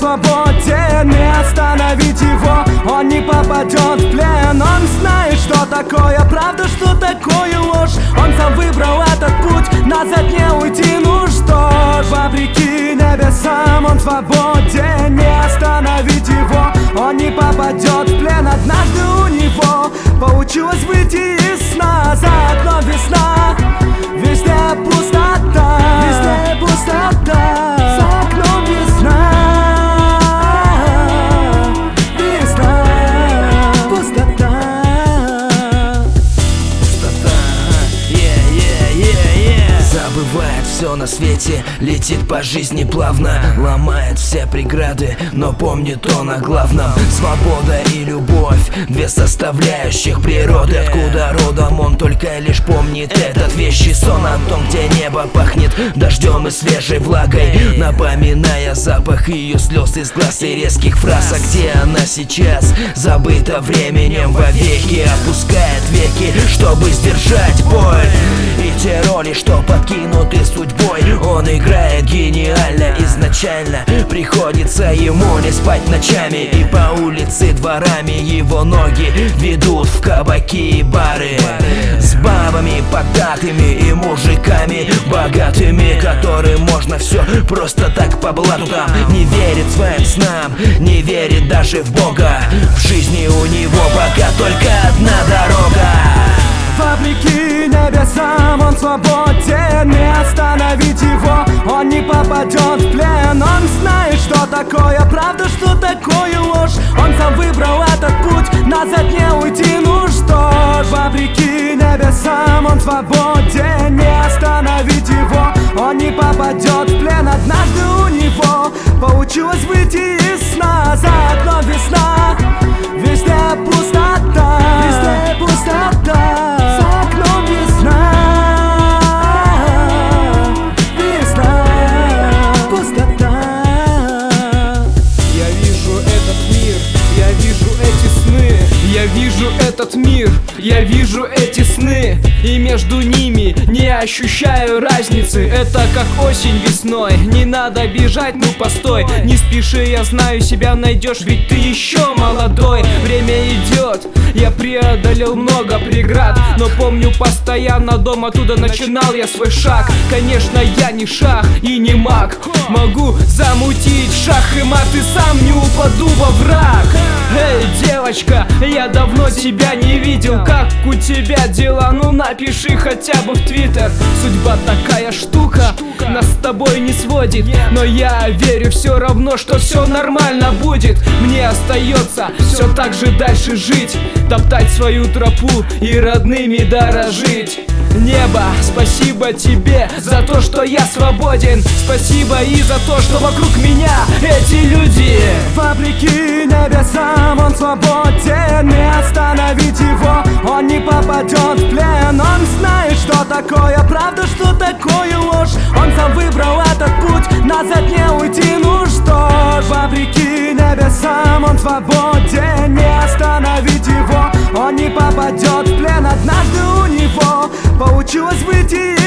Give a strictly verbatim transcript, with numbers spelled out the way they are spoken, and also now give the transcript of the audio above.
свободен, не остановить его, он не попадет в плен. Он знает, что такое правда, что такое ложь. Он сам выбрал этот путь, назад не уйти. Ну что ж, вопреки небесам он свободен, не остановить его, он не попадет в плен. Однажды у него получилось выйти из сна. За окном весна, везде пустота, везде пустота. За окном весна, весна, пустота. Пустота, yeah, yeah, yeah, yeah. Забывает все на свете, летит по жизни плавно, ломает все преграды, но помнит он о главном. Свобода и любовь, две составляющих природы. Откуда родом он только лишь помнит этот вещий сон о том, где небо пахнет дождем и свежей влагой, напоминая запах ее слез из глаз и резких фраз. А где она сейчас? Забыта временем вовеки. Опускает веки, чтобы сдержать боль и те роли, что подкинуты судьбой. Он играет гениально изначально, приходится ему не спать ночами. И по улице дворами его ноги ведут в кабаки и бары, с бабами поддатыми и мужиками богатыми, которым можно все просто так по блату. Там не верит своим снам, не верит даже в Бога. В жизни у него пока только одна дорога. Вопреки небесам он свободен, не остановить его, он не попадет в плен. Он знает, что такое правда, что такое ложь. Он сам выбрал этот путь, назад не уйти. Ну что ж, вопреки небесам он свободен, не остановить его, он не попадет в плен. Однажды у него получилось выйти из сна. За окном весна, везде пустота, везде пустота. Я вижу этот мир, я вижу эти сны, и между ними не ощущаю разницы. Это как осень весной, не надо бежать, ну постой. Не спеши, я знаю, себя найдешь, ведь ты еще молодой. Время идет, я преодолел много преград, но помню постоянно дом, оттуда начинал я свой шаг. Конечно, я не шах и не маг, могу замутить шах и мат, и сам не упаду во враг. Эй, девочка, я давно тебя не видел, как у тебя дела? Ну напиши хотя бы в Твиттер. Судьба такая штука, нас с тобой не сводит, но я верю все равно, что все нормально будет. Мне остается все так же дальше жить, топтать свою тропу и родными дорожить. Небо, спасибо тебе за то, что я свободен. Спасибо и за то, что вокруг меня эти люди. Вопреки небесам он свободен, не остановить его, он не попадет в плен. Он знает, что такое правда, что такое ложь. Он сам выбрал этот путь, назад не уйти. Ну что ж, вопреки небесам он свободен, не остановить его, он не попадет в плен. Однажды у него получилось выйти